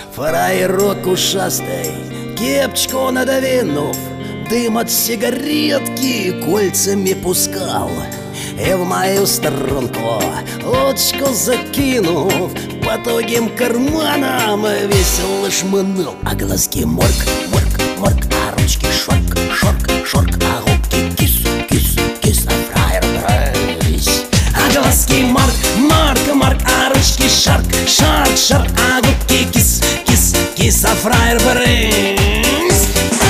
Фраерок ушастый, кепочку надвинув, дым от сигаретки кольцами пускал. И в мою сторонку лодочку закинув, по тугим карманам весело шмынул. А глазки морг, морг, морг, а ручки шорк, шорк, шорк, а губки кис, кис, кис, а фраер брысь. А глазки морг, морг, морг, а ручки шарк, шарк, шарк, а губки кис, кис, кис, а фраер брысь.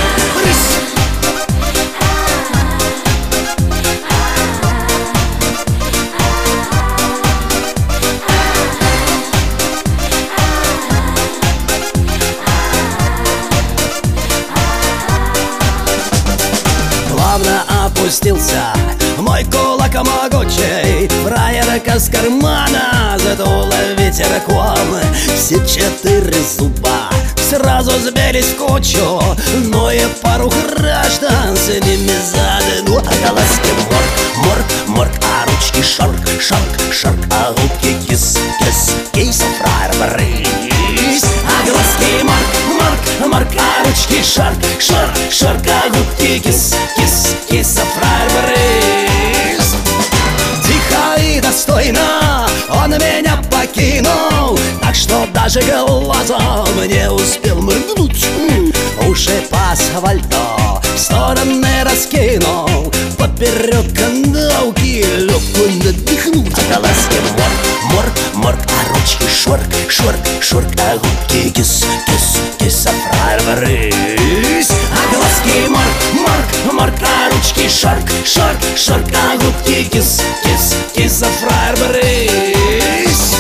Плавно опустился мой кулак могучий, фраерка с кармана задуло ветерком. Все 4 зуба сразу сбились в кучу, но и пару граждан с ними задану. А голоски морг, морг, морг, а ручки шарк, шарк, шарк, а губки кис, кис, кис, а фраер брысь. А глазки морг, морг, морг, а ручки шарк, шарк, шарк, а губки кис, кис, кис, а фраер брысь. Тихо и достойно он меня покинул, так что даже глазом не успел моргнуть. Уши по асфальту в стороны раскинул, поперек канавки легко надыхнул. А глазки морг, морг, морг, а ручки шорк, шорк, шорк, а губки кис, кис, кис, а фраер брысь. А глазки морг, морг, морг, а ручки шорк, шорк, шорк, а губки кис, кис, кис, а фраер брысь.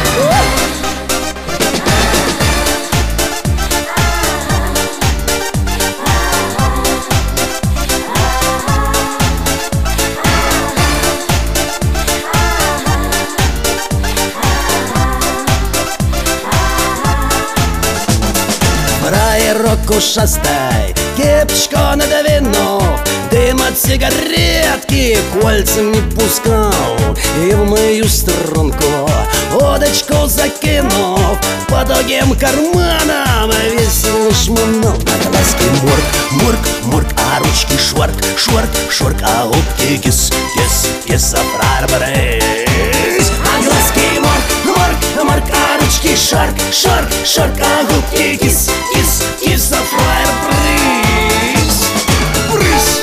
Фраерок ушастай, кепочку надвинув, дым от сигаретки кольцем не пускал. И в мою струнку удочку закинув, по тугим карманам весело шмынул. А глазки морг, морг, морг, а ручки шорк, шорк, шорк, а губки кис, кис, кис, а фраер брысь. А глазки морг, морг, морг, а ручки шарк, шарк, шарк, а губки кис, кис, кис, а фраер брысь. Брысь.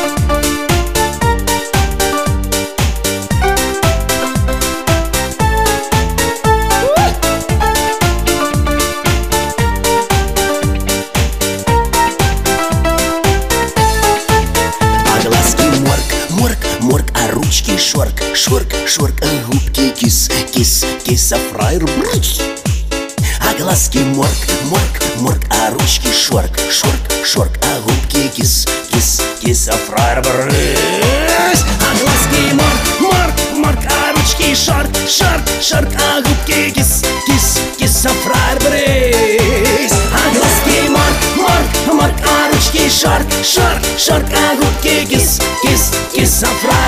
Морг, а ручки шорк, шорк, шорк, а губки кис, кис, кис, а фраер брысь. А глазки морг, морг, морг, а ручки шорк, шорк, шорк, а губки кис, кис, кис, а фраер брысь. А глазки морг, морг, морг, а ручки шорк, шорк, шорк, а губки кис, кис, кис, а фраер брысь. А глазки морг, морг, морг, а ручки шорк, шорк, шорк, а губки кис, кис, кис, а фраер